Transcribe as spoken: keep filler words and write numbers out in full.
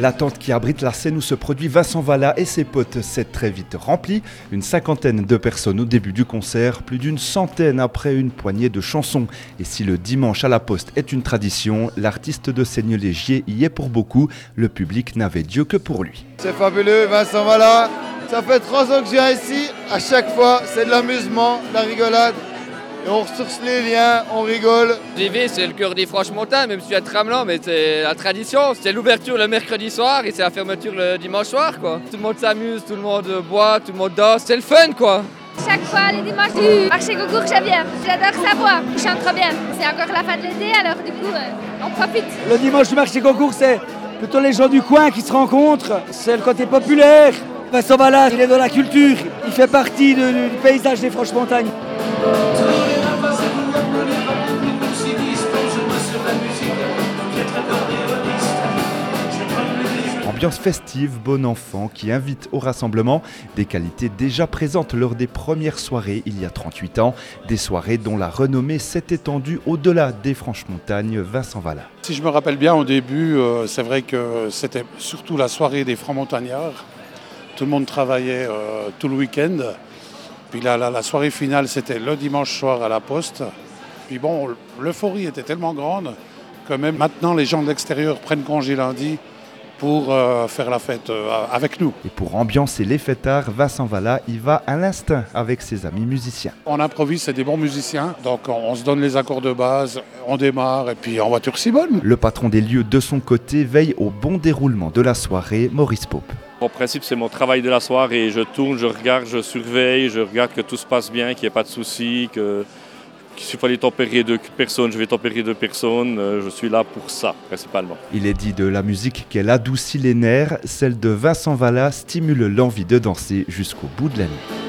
La tente qui abrite la scène où se produit Vincent Vallat et ses potes s'est très vite remplie. Une cinquantaine de personnes au début du concert, plus d'une centaine après une poignée de chansons. Et si le dimanche à la Poste est une tradition, l'artiste de Seignelay-Gier y est pour beaucoup. Le public n'avait Dieu que pour lui. C'est fabuleux, Vincent Vallat. Ça fait trois ans que je viens ici. À chaque fois, c'est de l'amusement, de la rigolade. Et on ressource les liens, on rigole. J'y vais, c'est le cœur des Franches-Montagnes, même si je suis à Tramelan, mais c'est la tradition. C'est l'ouverture le mercredi soir et c'est la fermeture le dimanche soir, quoi. Tout le monde s'amuse, tout le monde boit, tout le monde danse. C'est le fun, quoi. Chaque fois, les dimanches du marché Gaucourt, je viens. J'adore sa voix, il chante trop bien. C'est encore la fin de l'été, alors du coup, euh, on profite. Le dimanche du marché Gaucourt, c'est plutôt les gens du coin qui se rencontrent. C'est le côté populaire. Vincent Vallat, il est dans la culture. Il fait partie de, du paysage des Franches-Montagnes. Ambiance festive, bon enfant qui invite au rassemblement, des qualités déjà présentes lors des premières soirées il y a trente-huit ans, des soirées dont la renommée s'est étendue au-delà des Franches-Montagnes. Vincent Vallat. Si je me rappelle bien au début, euh, c'est vrai que c'était surtout la soirée des Francs-Montagnards. Tout le monde travaillait euh, tout le week-end. Puis la, la, la soirée finale, c'était le dimanche soir à la Poste. Puis bon, l'euphorie était tellement grande que même maintenant, les gens de l'extérieur prennent congé lundi pour euh, faire la fête euh, avec nous. Et pour ambiancer les fêtards, Vincent Vallat y va à l'instinct avec ses amis musiciens. On improvise, c'est des bons musiciens, donc on, on se donne les accords de base, on démarre et puis en voiture si bonne. Le patron des lieux de son côté veille au bon déroulement de la soirée, Maurice Pope. En principe, c'est mon travail de la soirée. Je tourne, je regarde, je surveille, je regarde que tout se passe bien, qu'il n'y ait pas de soucis, que s'il fallait tempérer deux personnes, je vais tempérer deux personnes. Je suis là pour ça, principalement. Il est dit de la musique qu'elle adoucit les nerfs. Celle de Vincent Vallat stimule l'envie de danser jusqu'au bout de la nuit.